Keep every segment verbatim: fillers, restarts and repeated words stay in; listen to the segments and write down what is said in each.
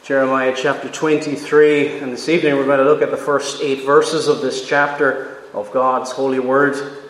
Jeremiah chapter twenty-three, and this evening we're going to look at the first eight verses of this chapter of God's holy word.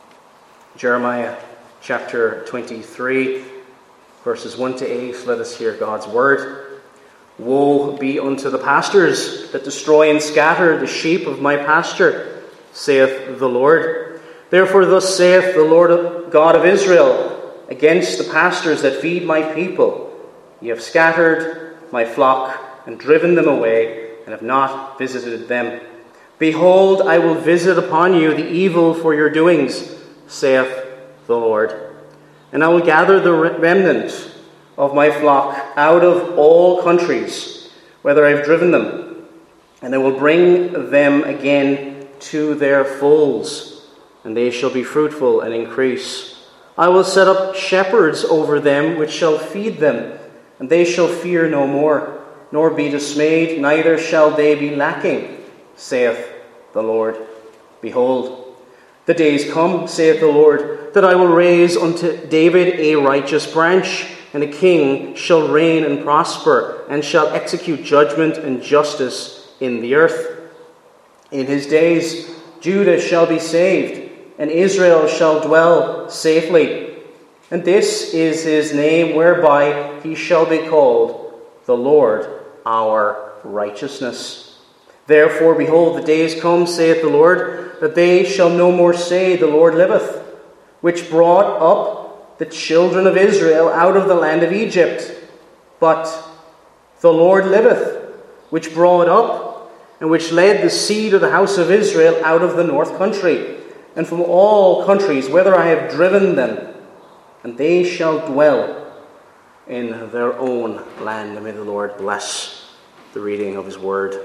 Jeremiah chapter twenty-three, verses one to eight. Let us hear God's word. Woe be unto the pastors that destroy and scatter the sheep of my pasture, saith the Lord. Therefore thus saith the Lord God of Israel against the pastors that feed my people: Ye have scattered my flock, and driven them away, and have not visited them. Behold, I will visit upon you the evil for your doings, saith the Lord. And I will gather the remnant of my flock out of all countries, whither I have driven them, and I will bring them again to their folds, and they shall be fruitful and increase. I will set up shepherds over them, which shall feed them, and they shall fear no more, nor be dismayed, neither shall they be lacking, saith the Lord. Behold, the days come, saith the Lord, that I will raise unto David a righteous branch, and a king shall reign and prosper, and shall execute judgment and justice in the earth. In his days Judah shall be saved, and Israel shall dwell safely. And this is his name whereby he shall be called, the Lord our righteousness. Therefore, behold, the days come, saith the Lord, that they shall no more say, The Lord liveth, which brought up the children of Israel out of the land of Egypt. But the Lord liveth, which brought up and which led the seed of the house of Israel out of the north country, and from all countries, whither I have driven them, and they shall dwell in their own land. And may the Lord bless the reading of his word.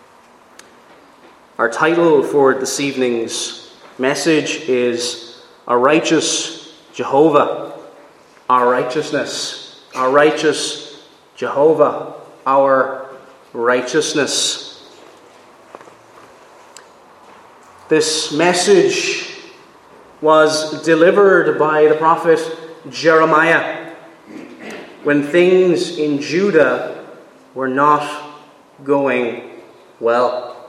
Our title for this evening's message is A Righteous Jehovah. Our righteousness. Our righteous Jehovah. Our righteousness. This message was delivered by the prophet Jeremiah when things in Judah were not going well.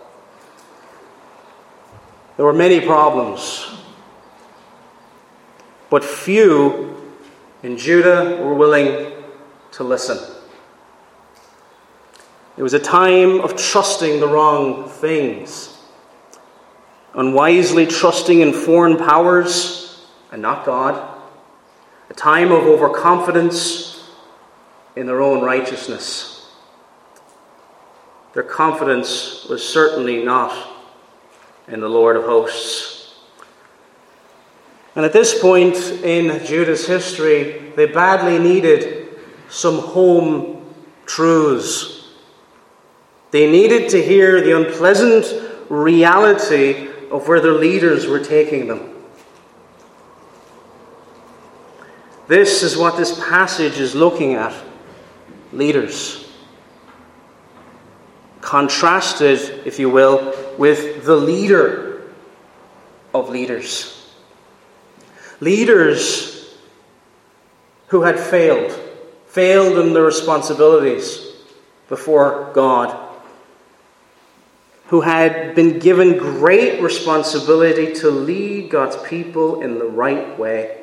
There were many problems, but few in Judah were willing to listen. It was a time of trusting the wrong things, unwisely trusting in foreign powers and not God. A time of overconfidence in their own righteousness. Their confidence was certainly not in the Lord of hosts. And at this point in Judah's history, they badly needed some home truths. They needed to hear the unpleasant reality of where their leaders were taking them. This is what this passage is looking at. Leaders. Contrasted, if you will, with the leader of leaders. Leaders who had failed. Failed in their responsibilities before God. Who had been given great responsibility to lead God's people in the right way.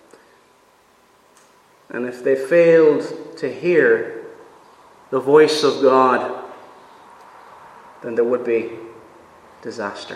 And if they failed to hear the voice of God, then there would be disaster.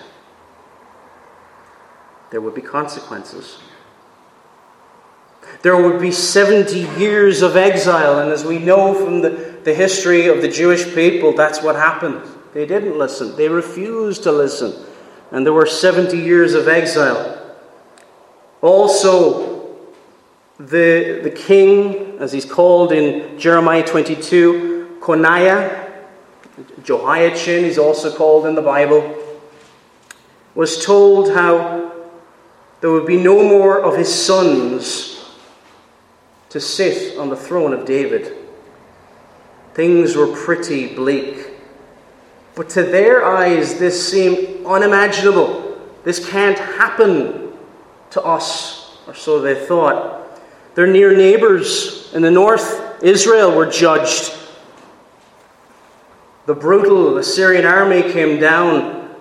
There would be consequences. There would be seventy years of exile, and as we know from the, the history of the Jewish people, that's what happened. They didn't listen. They refused to listen. And there were seventy years of exile. Also, the, the king, as he's called in Jeremiah twenty-two, Coniah, Jehoiachin, he's also called in the Bible, was told how there would be no more of his sons to sit on the throne of David. Things were pretty bleak. But to their eyes, this seemed unimaginable. This can't happen to us, or so they thought. Their near neighbors in the north, Israel, were judged. The brutal Assyrian army came down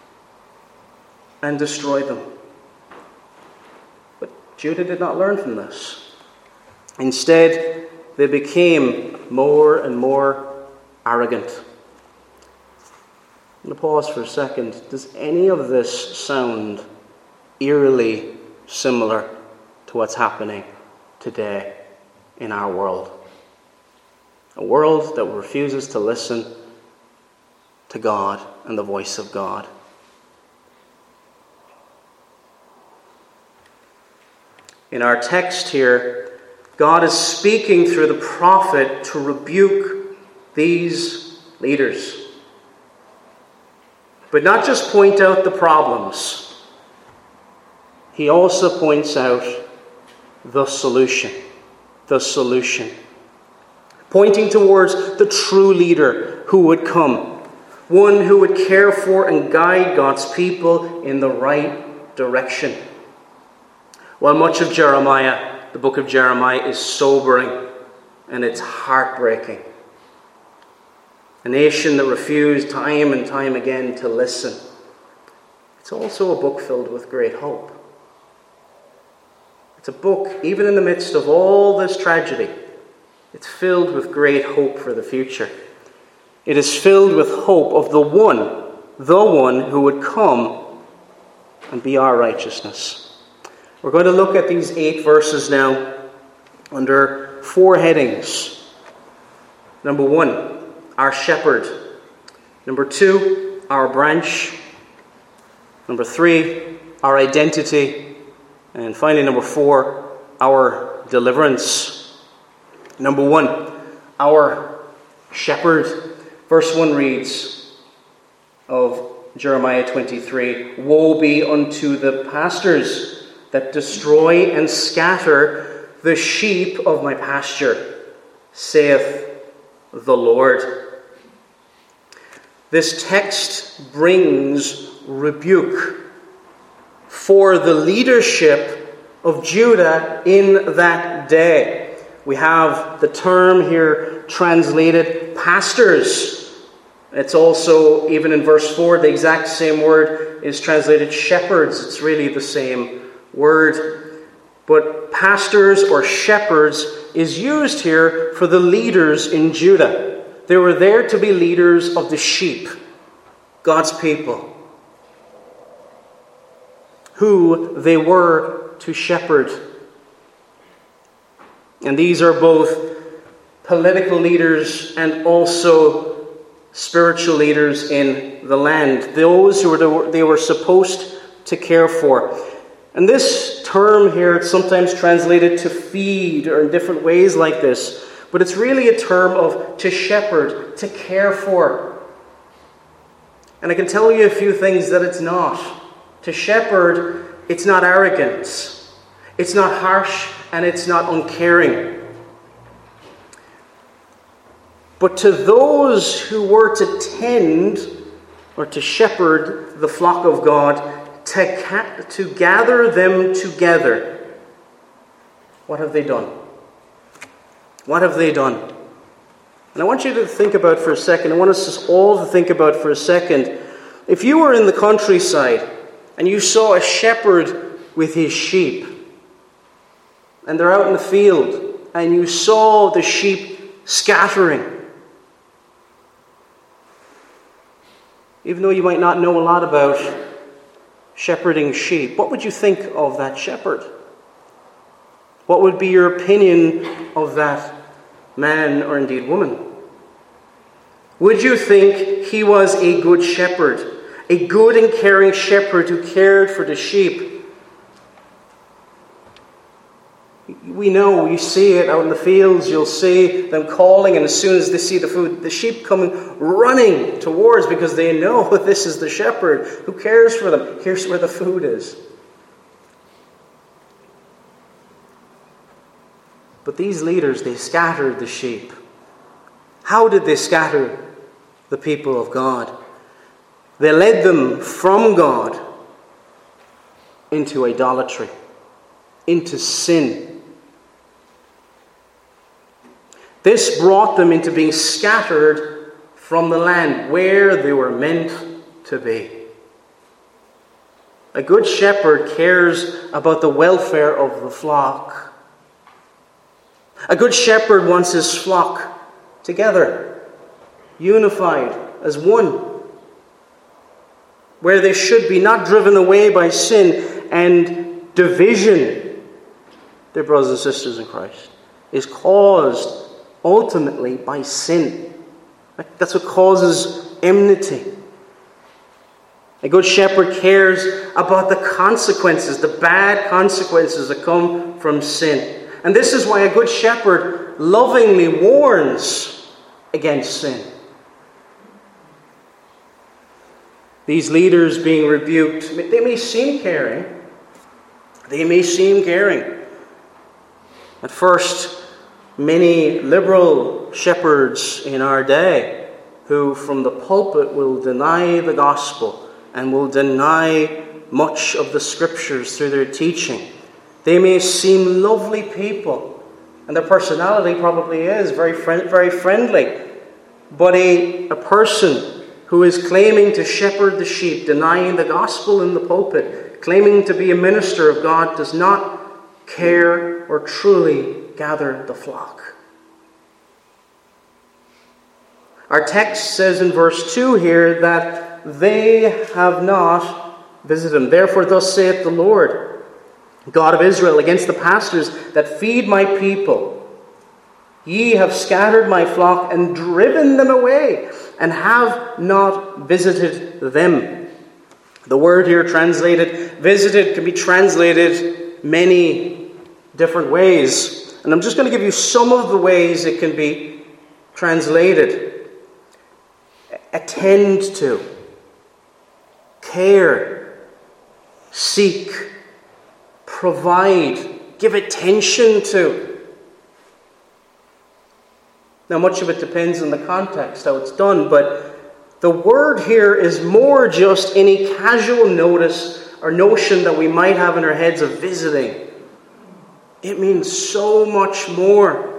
and destroyed them. But Judah did not learn from this. Instead, they became more and more arrogant. I'm going to pause for a second. Does any of this sound eerily similar to what's happening today in our world? A world that refuses to listen to God and the voice of God. In our text here, God is speaking through the prophet to rebuke these leaders. But not just point out the problems. He also points out the solution. The solution. Pointing towards the true leader who would come. One who would care for and guide God's people in the right direction. While much of Jeremiah, the book of Jeremiah, is sobering and it's heartbreaking. A nation that refused time and time again to listen. It's also a book filled with great hope. It's a book, even in the midst of all this tragedy, it's filled with great hope for the future. It is filled with hope of the one, the one who would come and be our righteousness. We're going to look at these eight verses now under four headings. Number one, our shepherd. Number two, our branch. Number three, our identity. And finally, number four, our deliverance. Number one, our shepherd. Verse one reads of Jeremiah twenty-three, "Woe be unto the pastors that destroy and scatter the sheep of my pasture, saith the Lord." This text brings rebuke for the leadership of Judah in that day. We have the term here translated pastors. It's also, even in verse four, the exact same word is translated shepherds. It's really the same word. But pastors or shepherds is used here for the leaders in Judah. They were there to be leaders of the sheep, God's people, who they were to shepherd. And these are both political leaders and also spiritual leaders in the land. Those who were they were supposed to care for. And this term here, it's sometimes translated to feed or in different ways like this. But it's really a term of to shepherd, to care for. And I can tell you a few things that it's not. To shepherd, it's not arrogance. It's not harsh and it's not uncaring. But to those who were to tend or to shepherd the flock of God, to, ca- to gather them together, what have they done? What have they done? And I want you to think about for a second, I want us all to think about for a second, if you were in the countryside and you saw a shepherd with his sheep, and they're out in the field, and you saw the sheep scattering, even though you might not know a lot about shepherding sheep, what would you think of that shepherd? What would be your opinion of that man or indeed woman? Would you think he was a good shepherd, a good and caring shepherd who cared for the sheep? We know, you see it out in the fields, you'll see them calling, and as soon as they see the food, the sheep coming running towards, because they know this is the shepherd who cares for them. Here's where the food is. But these leaders, they scattered the sheep. How did they scatter the people of God? They led them from God into idolatry, into sin. This brought them into being scattered from the land where they were meant to be. A good shepherd cares about the welfare of the flock. A good shepherd wants his flock together, unified as one, where they should be, not driven away by sin and division. Dear brothers and sisters in Christ, is caused ultimately by sin. That's what causes enmity. A good shepherd cares about the consequences, the bad consequences that come from sin. And this is why a good shepherd lovingly warns against sin. These leaders being rebuked, they may seem caring. They may seem caring. At first, many liberal shepherds in our day who from the pulpit will deny the gospel and will deny much of the scriptures through their teaching. They may seem lovely people, and their personality probably is very friend, very friendly. But a, a person who is claiming to shepherd the sheep, denying the gospel in the pulpit, claiming to be a minister of God, does not care or truly gather the flock. Our text says in verse two here that they have not visited him. Therefore, thus saith the Lord, God of Israel, against the pastors that feed my people. Ye have scattered my flock and driven them away, and have not visited them. The word here translated, visited, can be translated many different ways. And I'm just going to give you some of the ways it can be translated. Attend to, care, seek, provide, give attention to. Now, much of it depends on the context, how it's done, but the word here is more just any casual notice or notion that we might have in our heads of visiting. It means so much more.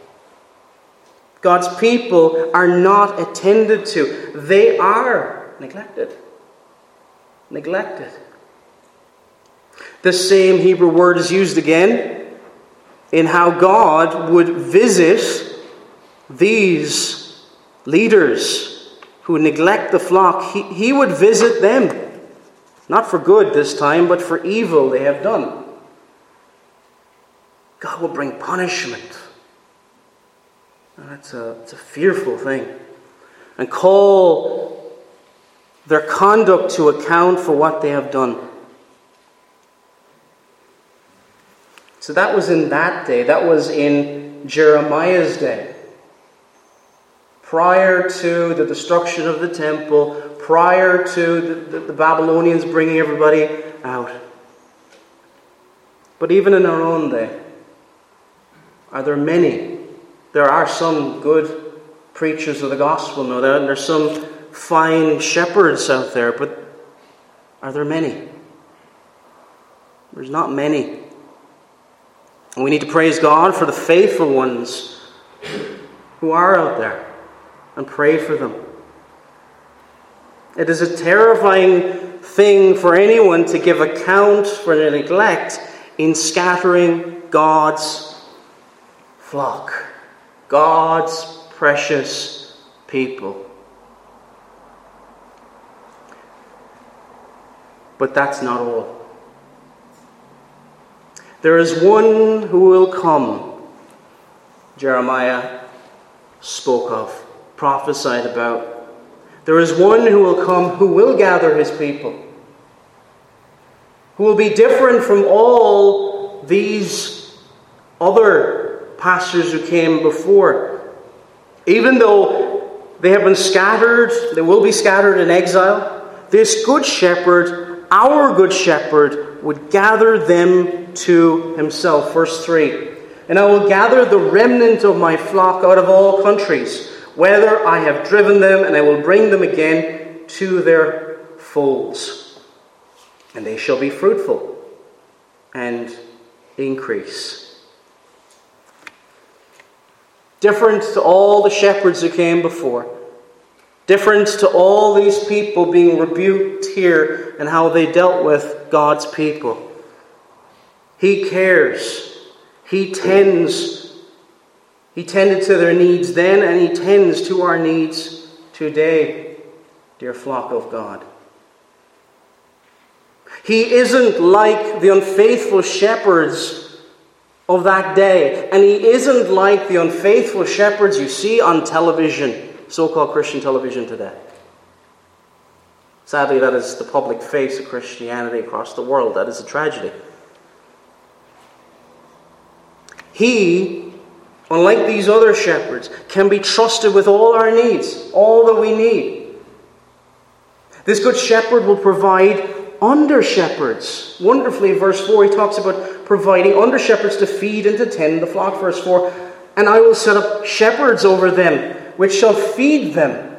God's people are not attended to. They are neglected. Neglected. The same Hebrew word is used again in how God would visit these leaders who neglect the flock. He, he would visit them. Not for good this time, but for evil they have done. God will bring punishment. That's a, it's a fearful thing. And call their conduct to account for what they have done. So that was in that day. That was in Jeremiah's day. Prior to the destruction of the temple, prior to the, the, the Babylonians bringing everybody out. But even in our own day, are there many? There are some good preachers of the gospel, no doubt, and there's some fine shepherds out there, but are there many? There's not many. And we need to praise God for the faithful ones who are out there and pray for them. It is a terrifying thing for anyone to give account for their neglect in scattering God's flock. God's precious people. But that's not all. There is one who will come, Jeremiah spoke of, prophesied about. There is one who will come who will gather his people, who will be different from all these other pastors who came before. Even though they have been scattered, they will be scattered in exile, this good shepherd, our good shepherd, would gather them to himself. Verse three. And I will gather the remnant of my flock out of all countries, whether I have driven them, and I will bring them again to their folds. And they shall be fruitful and increase. Different to all the shepherds who came before. Different to all these people being rebuked here and how they dealt with God's people. He cares. He tends. He tended to their needs then, and He tends to our needs today, dear flock of God. He isn't like the unfaithful shepherds of that day, and He isn't like the unfaithful shepherds you see on television, so-called Christian television today. Sadly, that is the public face of Christianity across the world. That is a tragedy. He, unlike these other shepherds, can be trusted with all our needs, all that we need. This good shepherd will provide under-shepherds. Wonderfully, verse four, he talks about providing under-shepherds to feed and to tend the flock. Verse four, and I will set up shepherds over them, which shall feed them,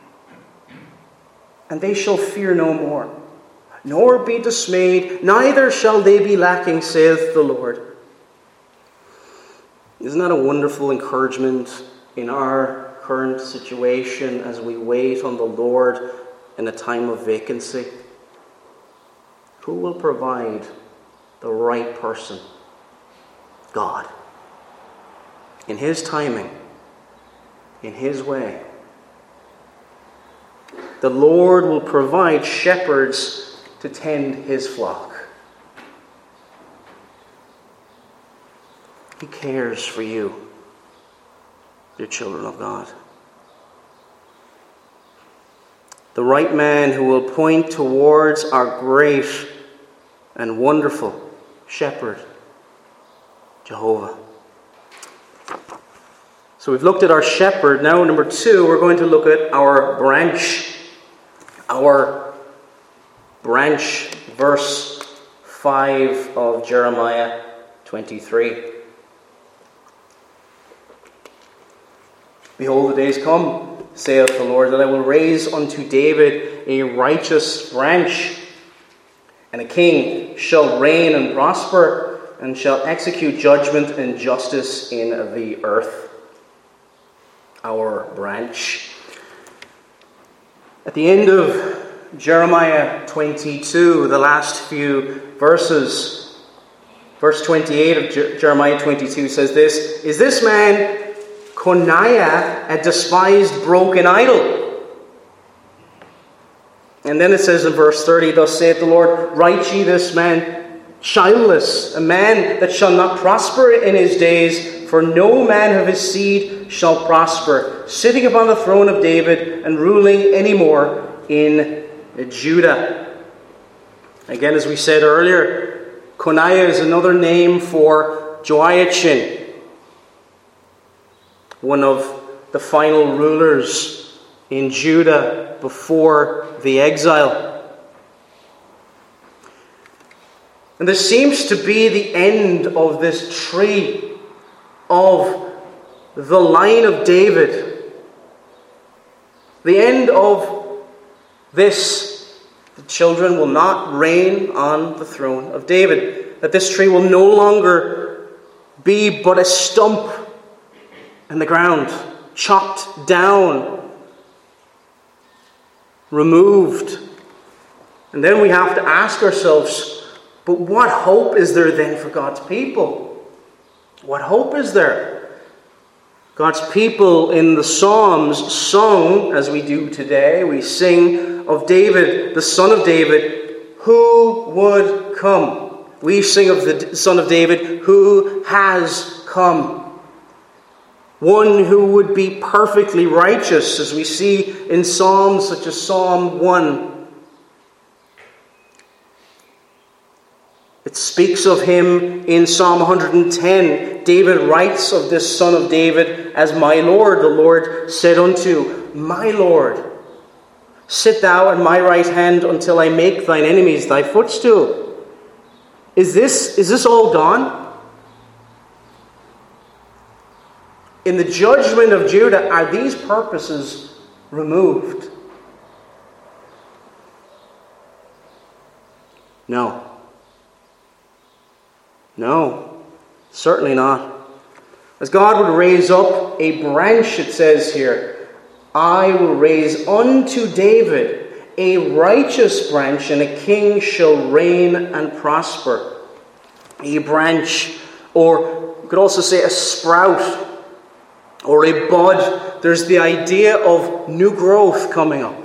and they shall fear no more, nor be dismayed, neither shall they be lacking, saith the Lord. Isn't that a wonderful encouragement in our current situation as we wait on the Lord in a time of vacancy? Who will provide the right person? God. In His timing. In His way. The Lord will provide shepherds to tend His flock. He cares for you, dear children of God. The right man who will point towards our great and wonderful shepherd, Jehovah. So we've looked at our shepherd. Now, number two, we're going to look at our branch. Our branch, verse five of Jeremiah twenty-three. Behold, the days come, saith the Lord, that I will raise unto David a righteous branch, and a king shall reign and prosper, and shall execute judgment and justice in the earth. Our branch. At the end of Jeremiah twenty-two, the last few verses, verse twenty-eight of Je- Jeremiah twenty-two says this, is this man Coniah a despised broken idol? And then it says in verse thirty, thus saith the Lord, write ye this man childless, a man that shall not prosper in his days, for no man of his seed shall prosper, sitting upon the throne of David and ruling any more in Judah. Again, as we said earlier, Coniah is another name for Joachim, one of the final rulers in Judah before the exile. And this seems to be the end of this tree of the line of David. The end of this. The children will not reign on the throne of David. That this tree will no longer be but a stump in the ground, chopped down, removed. And then we have to ask ourselves, but what hope is there then for God's people? What hope is there? God's people in the Psalms sung, as we do today, we sing of David, the son of David, who would come. We sing of the son of David, who has come. One who would be perfectly righteous, as we see in Psalms such as Psalm one. It speaks of him in Psalm one hundred ten. David writes of this son of David as my Lord. The Lord said unto my Lord, sit thou at my right hand until I make thine enemies thy footstool. Is this, is this all gone? In the judgment of Judah, are these purposes removed? No. No, certainly not. As God would raise up a branch, it says here, I will raise unto David a righteous branch, and a king shall reign and prosper. A branch, or you could also say a sprout, or a bud. There's the idea of new growth coming up.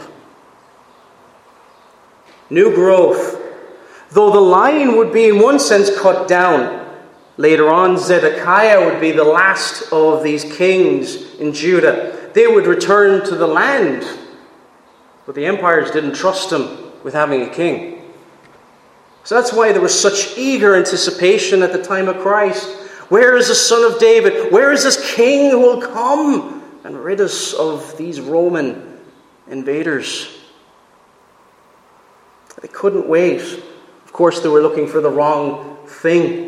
New growth. Though the line would be in one sense cut down. Later on, Zedekiah would be the last of these kings in Judah. They would return to the land. But the empires didn't trust him with having a king. So that's why there was such eager anticipation at the time of Christ. Where is the Son of David? Where is this king who will come and rid us of these Roman invaders? They couldn't wait. Of course, they were looking for the wrong thing.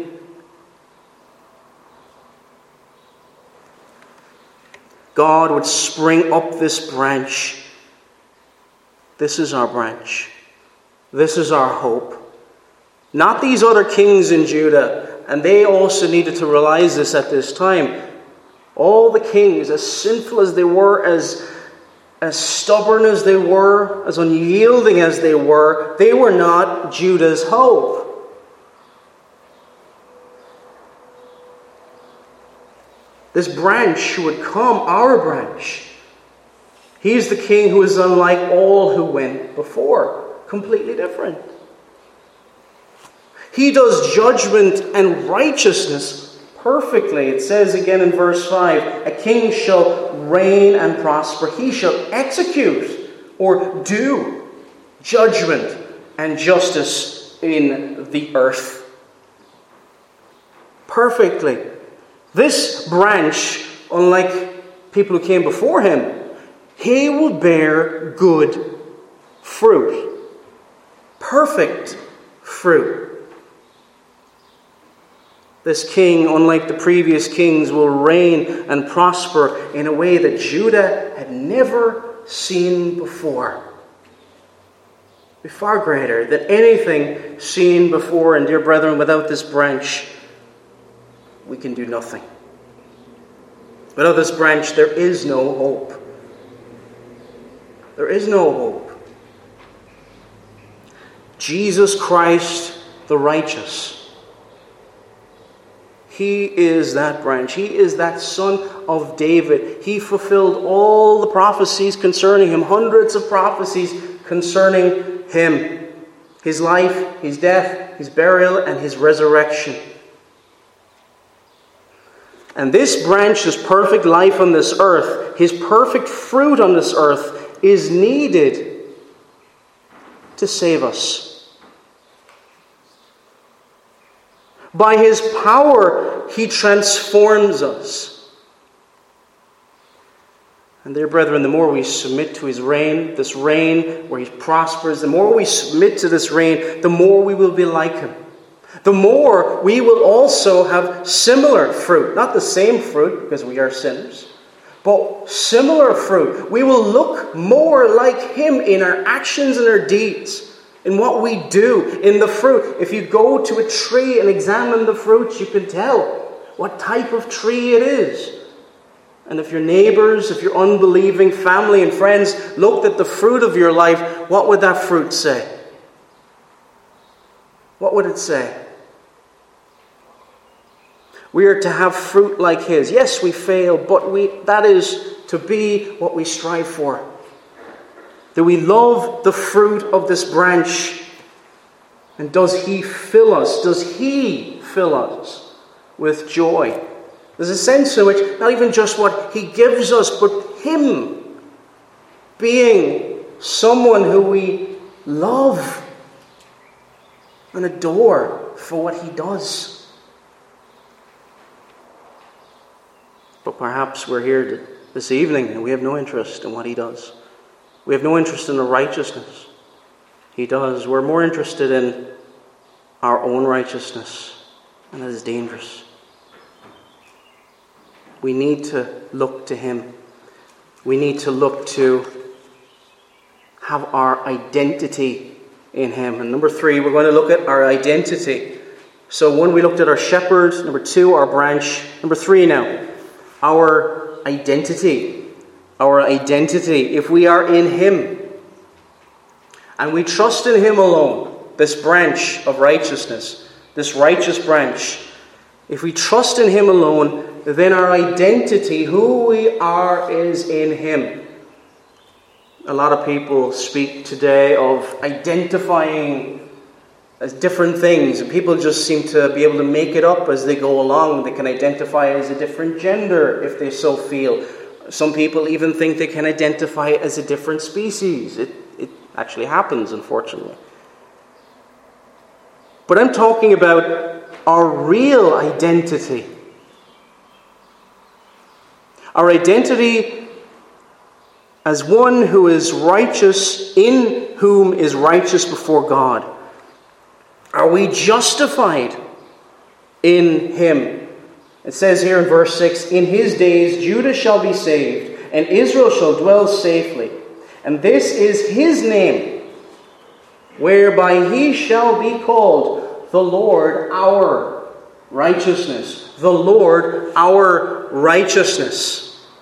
God would spring up this branch. This is our branch. This is our hope. Not these other kings in Judah. And they also needed to realize this at this time. All the kings, as sinful as they were, as, as stubborn as they were, as unyielding as they were, they were not Judah's hope. This branch would come, our branch. He is the king who is unlike all who went before. Completely different. He does judgment and righteousness perfectly. It says again in verse five, a king shall reign and prosper. He shall execute or do judgment and justice in the earth. Perfectly. This branch, unlike people who came before him, he will bear good fruit. Perfect fruit. This king, unlike the previous kings, will reign and prosper in a way that Judah had never seen before. Be far greater than anything seen before. And dear brethren, without this branch, we can do nothing. Without this branch, there is no hope. There is no hope. Jesus Christ, the righteous. He is that branch. He is that Son of David. He fulfilled all the prophecies concerning him. Hundreds of prophecies concerning him. His life, his death, his burial, and his resurrection. And this branch, his perfect life on this earth, his perfect fruit on this earth, is needed to save us. By his power, he transforms us. And dear brethren, the more we submit to his reign, this reign where he prospers, the more we submit to this reign, the more we will be like him. The more we will also have similar fruit. Not the same fruit, because we are sinners, but similar fruit. We will look more like him in our actions and our deeds, in what we do, in the fruit. If you go to a tree and examine the fruits, you can tell what type of tree it is. And if your neighbors, if your unbelieving family and friends looked at the fruit of your life, what would that fruit say? What would it say? We are to have fruit like his. Yes, we fail, but we that is to be what we strive for. Do we love the fruit of this branch? And does he fill us? Does he fill us with joy? There's a sense in which not even just what he gives us, but him being someone who we love and adore for what he does. But perhaps we're here this evening and we have no interest in what he does. We have no interest in the righteousness he does. We're more interested in our own righteousness, and that is dangerous. We need to look to him. We need to look to have our identity in him. And number three, we're going to look at our identity. So one, we looked at our shepherd. Number two, our branch. Number three now, our identity. our identity, if we are in Him, and we trust in Him alone, this branch of righteousness, this righteous branch, if we trust in Him alone, then our identity, who we are, is in Him. A lot of people speak today of identifying as different things, and people just seem to be able to make it up as they go along. They can identify as a different gender if they so feel. Some people even think they can identify as a different species. It, it actually happens, unfortunately. But I'm talking about our real identity. Our identity as one who is righteous, in whom is righteous before God. Are we justified in Him? It says here in verse six, "In His days Judah shall be saved, and Israel shall dwell safely. And this is His name, whereby He shall be called the Lord our righteousness." The Lord our righteousness.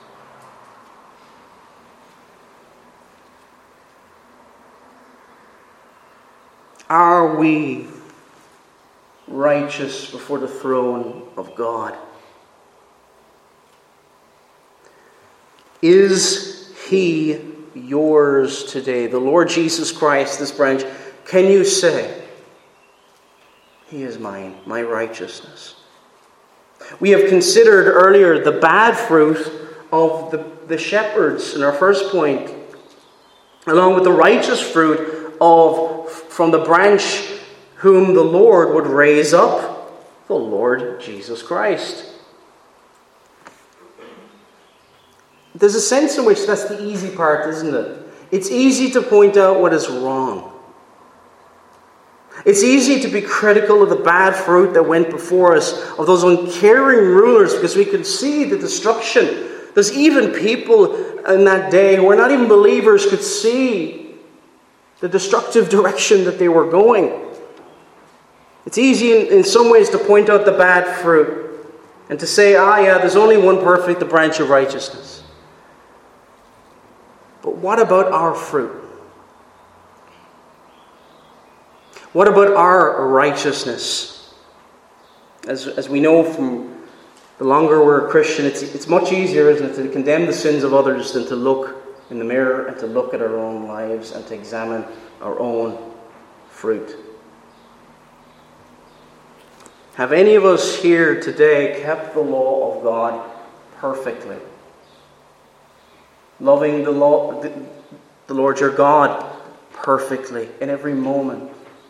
Are we righteous before the throne of God? Is He yours today? The Lord Jesus Christ, this branch, can you say, He is mine, my righteousness? We have considered earlier the bad fruit of the, the shepherds in our first point, along with the righteous fruit of from the branch whom the Lord would raise up, the Lord Jesus Christ. There's a sense in which that's the easy part, isn't it? It's easy to point out what is wrong. It's easy to be critical of the bad fruit that went before us, of those uncaring rulers, because we can see the destruction. There's even people in that day who were not even believers could see the destructive direction that they were going. It's easy in, in some ways to point out the bad fruit and to say, ah, yeah, there's only one perfect, the branch of righteousness. But what about our fruit? What about our righteousness? As, as we know from the longer we're a Christian, it's, it's much easier, isn't it, to condemn the sins of others than to look in the mirror and to look at our own lives and to examine our own fruit. Have any of us here today kept the law of God perfectly? Loving the, law, the, the Lord your God perfectly in every moment?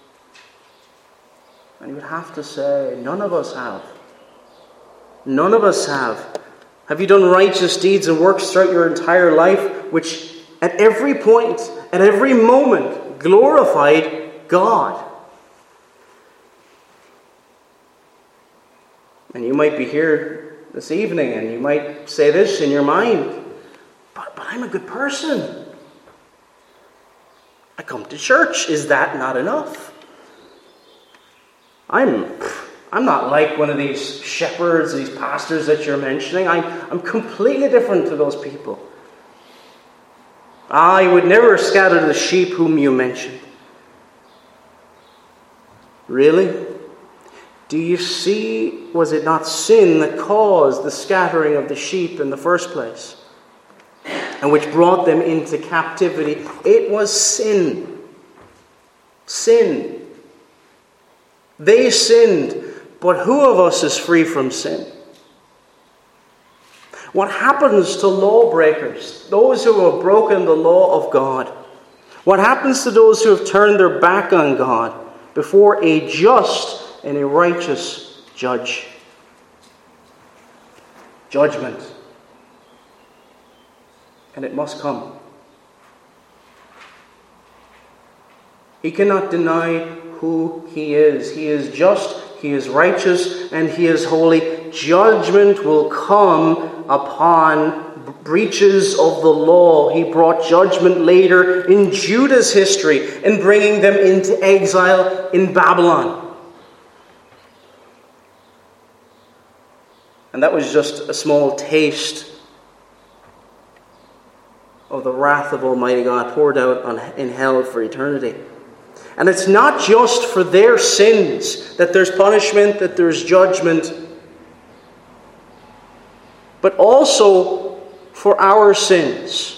And you would have to say, none of us have. None of us have. Have you done righteous deeds and works throughout your entire life, which at every point, at every moment, glorified God? And you might be here this evening and you might say this in your mind, but, but I'm a good person. I come to church. Is that not enough? I'm... I'm not like one of these shepherds, these pastors that you're mentioning. I'm, I'm completely different to those people. I would never scatter the sheep whom you mentioned. Really? Do you see, was it not sin that caused the scattering of the sheep in the first place? And which brought them into captivity? It was sin. Sin. They sinned. But who of us is free from sin? What happens to lawbreakers, those who have broken the law of God? What happens to those who have turned their back on God before a just and a righteous judge? Judgment. And it must come. He cannot deny who He is. He is just, He is righteous, and He is holy. Judgment will come upon breaches of the law. He brought judgment later in Judah's history in bringing them into exile in Babylon. And that was just a small taste of the wrath of Almighty God poured out on, in hell for eternity. And it's not just for their sins that there's punishment, that there's judgment, but also for our sins.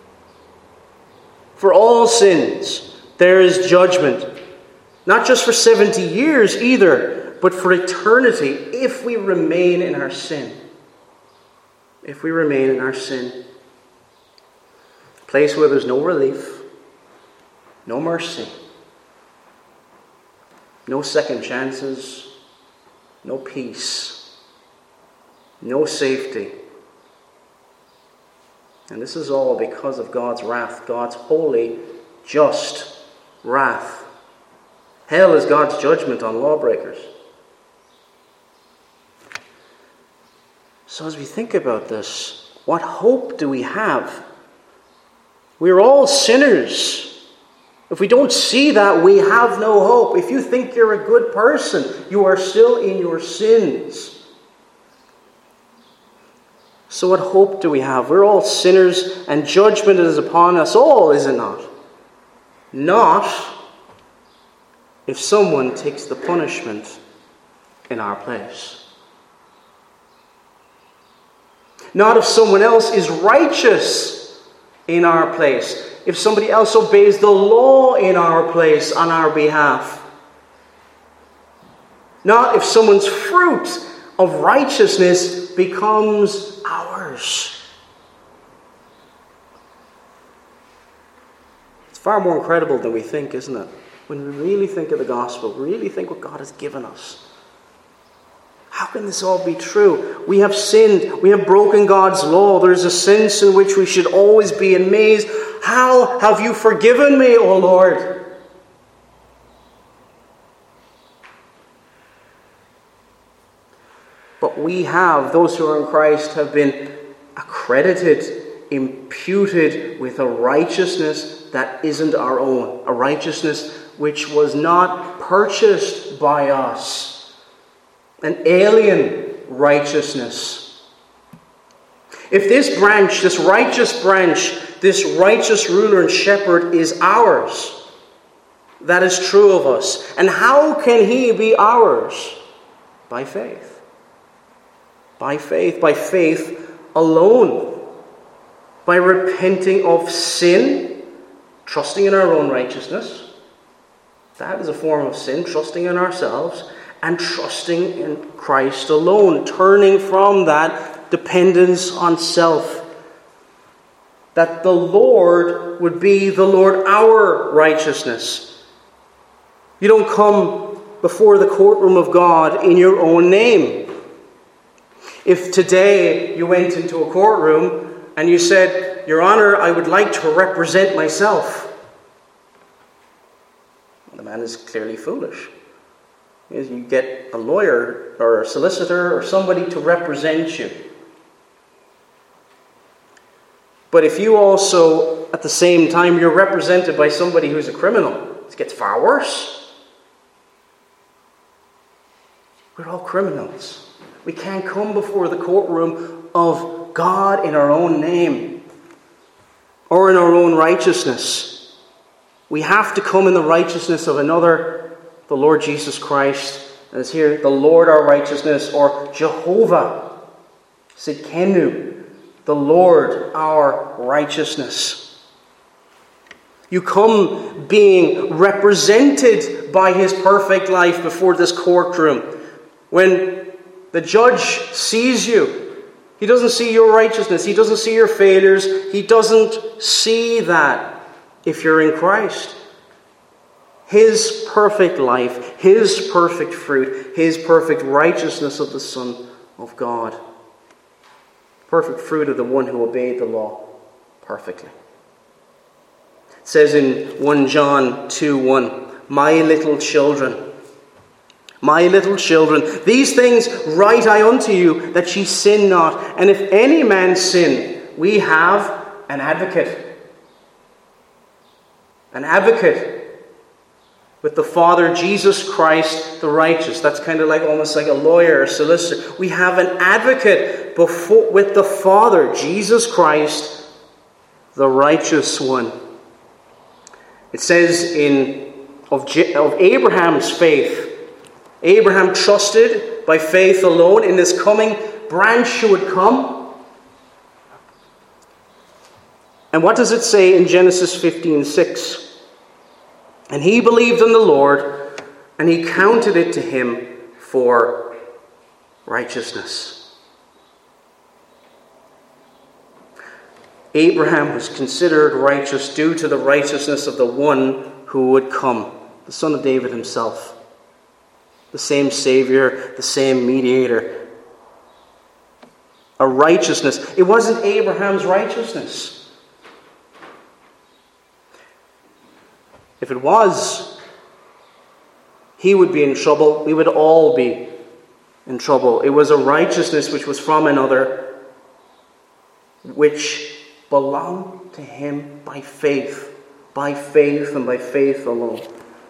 For all sins, there is judgment. Not just for seventy years either, but for eternity if we remain in our sin. If we remain in our sin. A place where there's no relief, no mercy, no second chances, no peace, no safety. And this is all because of God's wrath, God's holy, just wrath. Hell is God's judgment on lawbreakers. So as we think about this, what hope do we have? We're all sinners. If we don't see that, we have no hope. If you think you're a good person, you are still in your sins. So what hope do we have? We're all sinners, and judgment is upon us all, is it not? Not if someone takes the punishment in our place. Not if someone else is righteous in our place. If somebody else obeys the law in our place on our behalf. Not if someone's fruit of righteousness becomes ours. It's far more incredible than we think, isn't it? When we really think of the gospel, really think what God has given us. How can this all be true? We have sinned. We have broken God's law. There is a sense in which we should always be amazed. How have you forgiven me, O Lord? But we have, those who are in Christ, have been accredited, imputed with a righteousness that isn't our own. A righteousness which was not purchased by us. An alien righteousness. If this branch, this righteous branch, this righteous ruler and shepherd is ours, that is true of us. And how can he be ours? By faith. By faith. By faith alone. By repenting of sin, trusting in our own righteousness. That is a form of sin, trusting in ourselves. And trusting in Christ alone, turning from that dependence on self. That the Lord would be the Lord our righteousness. You don't come before the courtroom of God in your own name. If today you went into a courtroom and you said, Your Honor, I would like to represent myself. The man is clearly foolish. You get a lawyer or a solicitor or somebody to represent you. But if you also, at the same time, you're represented by somebody who's a criminal, it gets far worse. We're all criminals. We can't come before the courtroom of God in our own name or in our own righteousness. We have to come in the righteousness of another, the Lord Jesus Christ. And it's here, the Lord our righteousness, or Jehovah Sidkenu, the Lord our righteousness. You come being represented by his perfect life before this courtroom. When the judge sees you, he doesn't see your righteousness, he doesn't see your failures, he doesn't see that if you're in Christ. His perfect life, his perfect fruit, his perfect righteousness of the Son of God. Perfect fruit of the one who obeyed the law perfectly. It says in First John two one, My little children, my little children, these things write I unto you, that ye sin not. And if any man sin, we have an advocate. An advocate. With the Father, Jesus Christ, the righteous. That's kind of like almost like a lawyer, a solicitor. We have an advocate before with the Father, Jesus Christ, the righteous one. It says in of, Je- of Abraham's faith, Abraham trusted by faith alone in this coming branch who would come. And what does it say in Genesis fifteen six? And he believed in the Lord, and he counted it to him for righteousness. Abraham was considered righteous due to the righteousness of the one who would come, the Son of David himself, the same Savior, the same mediator. A righteousness. It wasn't Abraham's righteousness. If it was, he would be in trouble. We would all be in trouble. It was a righteousness which was from another, which belonged to him by faith, by faith and by faith alone.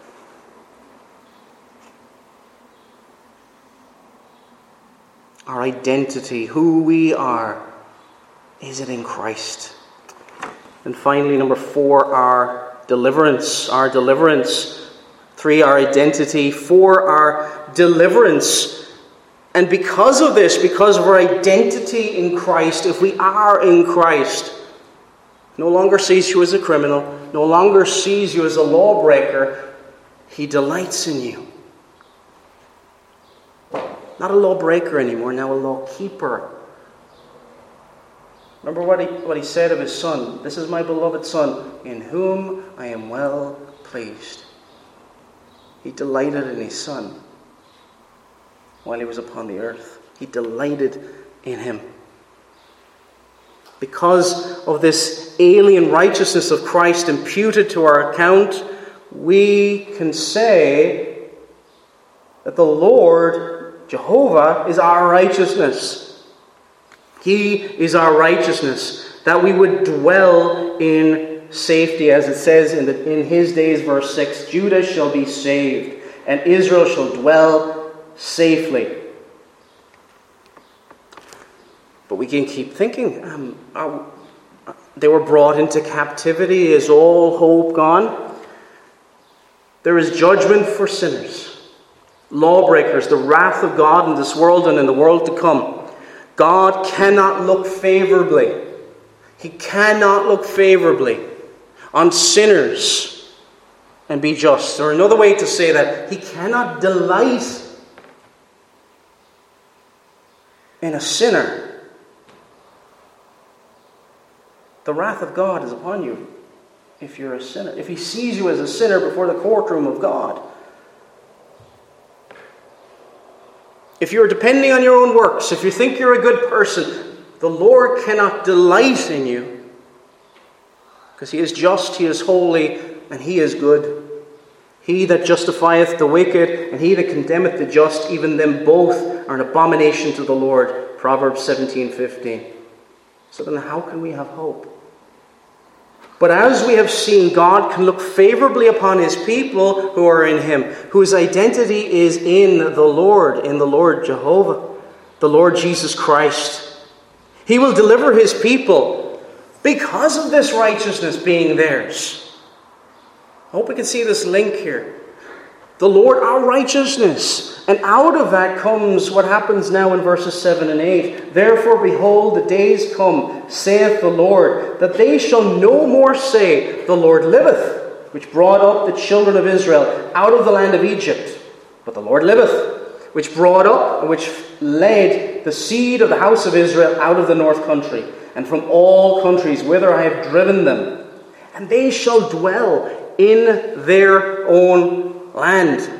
Our identity, who we are, is it in Christ? And finally, number four, our deliverance. Our deliverance. Three, our identity. Four, our deliverance. And because of this, because of our identity in Christ, if we are in Christ, no longer sees you as a criminal, no longer sees you as a lawbreaker, he delights in you. Not a lawbreaker anymore, now a lawkeeper. Remember what he, what he said of his son. This is my beloved son, in whom I am well pleased. He delighted in his son while he was upon the earth. He delighted in him. Because of this alien righteousness of Christ imputed to our account, we can say that the Lord, Jehovah, is our righteousness. He is our righteousness, that we would dwell in safety, as it says in, the, in his days, verse six, Judah shall be saved, and Israel shall dwell safely. But we can keep thinking, um, uh, they were brought into captivity. Is all hope gone? There is judgment for sinners, lawbreakers, the wrath of God in this world and in the world to come. God cannot look favorably. He cannot look favorably on sinners and be just. Or another way to say that, he cannot delight in a sinner. The wrath of God is upon you if you're a sinner. If he sees you as a sinner before the courtroom of God. If you're depending on your own works, if you think you're a good person, the Lord cannot delight in you. Because he is just, he is holy, and he is good. He that justifieth the wicked, and he that condemneth the just, even them both are an abomination to the Lord. Proverbs seventeen fifteen. So then how can we have hope? But as we have seen, God can look favorably upon his people who are in him, whose identity is in the Lord, in the Lord Jehovah, the Lord Jesus Christ. He will deliver his people because of this righteousness being theirs. I hope we can see this link here. The Lord, our righteousness. And out of that comes what happens now in verses seven and eight. Therefore, behold, the days come, saith the Lord, that they shall no more say, the Lord liveth, which brought up the children of Israel out of the land of Egypt. But the Lord liveth, which brought up and which led the seed of the house of Israel out of the north country, and from all countries whither I have driven them. And they shall dwell in their own land.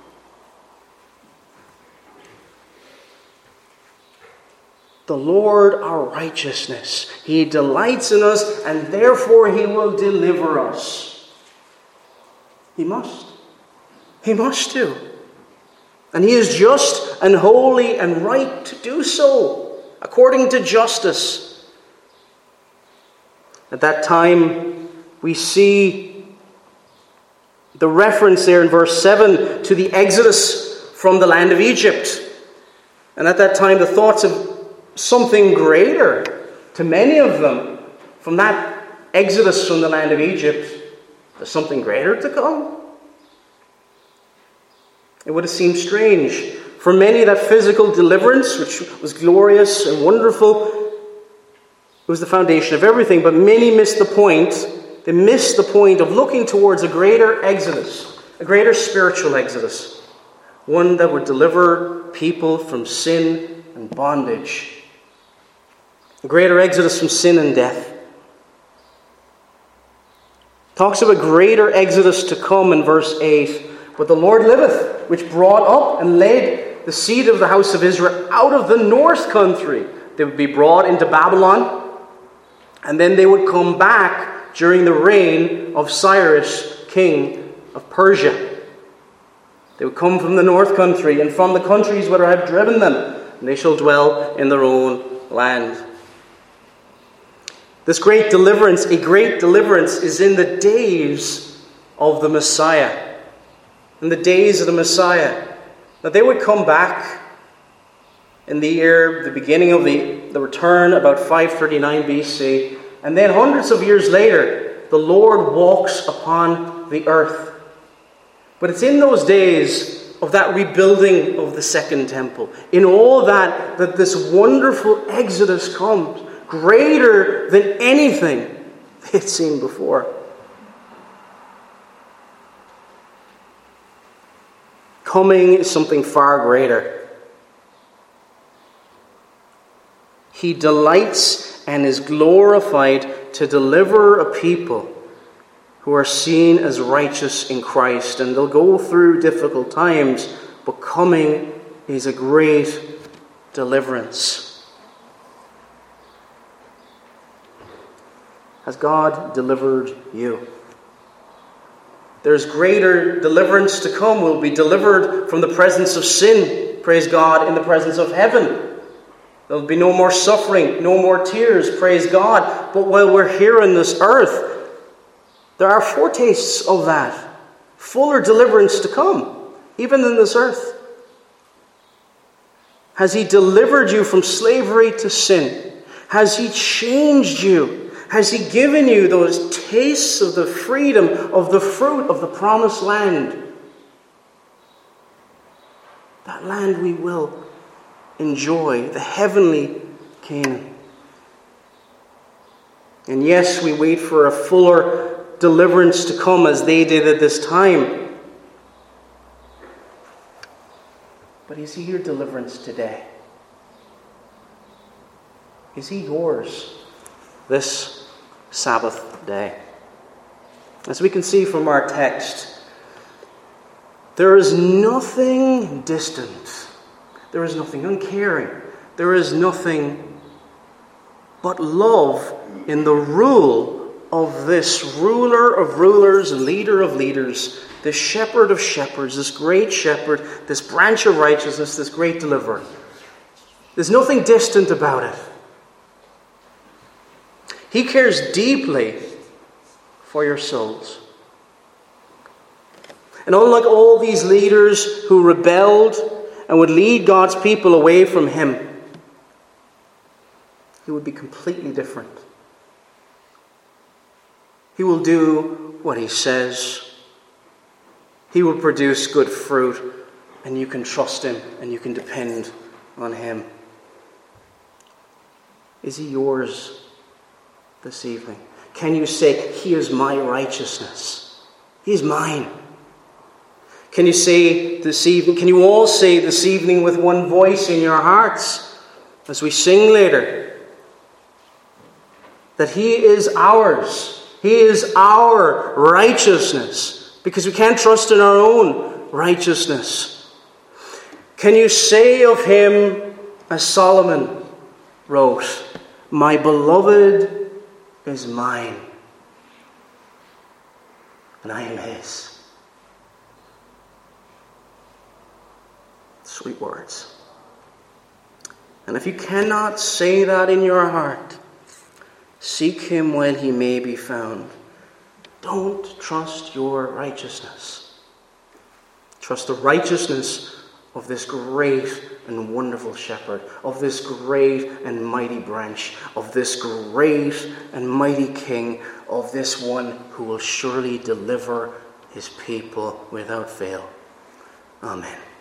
The Lord our righteousness. He delights in us, and therefore he will deliver us. He must. He must do. And he is just and holy and right to do so, according to justice. At that time, we see the reference there in verse seven to the exodus from the land of Egypt. And at that time, the thoughts of something greater to many of them from that exodus from the land of Egypt, there's something greater to come. It would have seemed strange. For many, that physical deliverance, which was glorious and wonderful, it was the foundation of everything. But many missed the point. They missed the point of looking towards a greater exodus, a greater spiritual exodus, one that would deliver people from sin and bondage, a greater exodus from sin and death. Talks of a greater exodus to come in verse eight. But the Lord liveth, which brought up and led the seed of the house of Israel out of the north country. They would be brought into Babylon, and then they would come back during the reign of Cyrus, king of Persia. They would come from the north country, and from the countries whither I have driven them, and they shall dwell in their own land. This great deliverance, a great deliverance, is in the days of the Messiah. In the days of the Messiah. That they would come back in the year, the beginning of the, the return, about five thirty-nine B C. And then hundreds of years later, the Lord walks upon the earth. But it's in those days of that rebuilding of the second temple, in all that, that this wonderful exodus comes, greater than anything they had seen before. Coming is something far greater. He delights and is glorified to deliver a people who are seen as righteous in Christ. And they'll go through difficult times, but coming is a great deliverance. Has God delivered you? There's greater deliverance to come. We'll be delivered from the presence of sin, praise God, in the presence of heaven. There'll be no more suffering, no more tears, praise God. But while we're here on this earth, there are foretastes of that. Fuller deliverance to come, even in this earth. Has He delivered you from slavery to sin? Has He changed you? Has He given you those tastes of the freedom, of the fruit of the promised land? That land we will enjoy, the heavenly Canaan. And yes, we wait for a fuller deliverance to come as they did at this time. But is He your deliverance today? Is He yours this Sabbath day? As we can see from our text, there is nothing distant. There is nothing uncaring. There is nothing but love in the rule of this ruler of rulers and leader of leaders, this shepherd of shepherds, this great shepherd, this branch of righteousness, this great deliverer. There's nothing distant about it. He cares deeply for your souls. And unlike all these leaders who rebelled and would lead God's people away from Him, He would be completely different. He will do what He says. He will produce good fruit, and you can trust Him and you can depend on Him. Is He yours this evening? Can you say, He is my righteousness? He is mine. Can you say this evening, can you all say this evening with one voice in your hearts, as we sing later, that He is ours. He is our righteousness, because we can't trust in our own righteousness. Can you say of Him, as Solomon wrote, my beloved is mine, and I am His? Sweet words. And if you cannot say that in your heart, seek Him while He may be found. Don't trust your righteousness. Trust the righteousness of this great and wonderful shepherd, of this great and mighty branch, of this great and mighty king, of this one who will surely deliver his people without fail. Amen.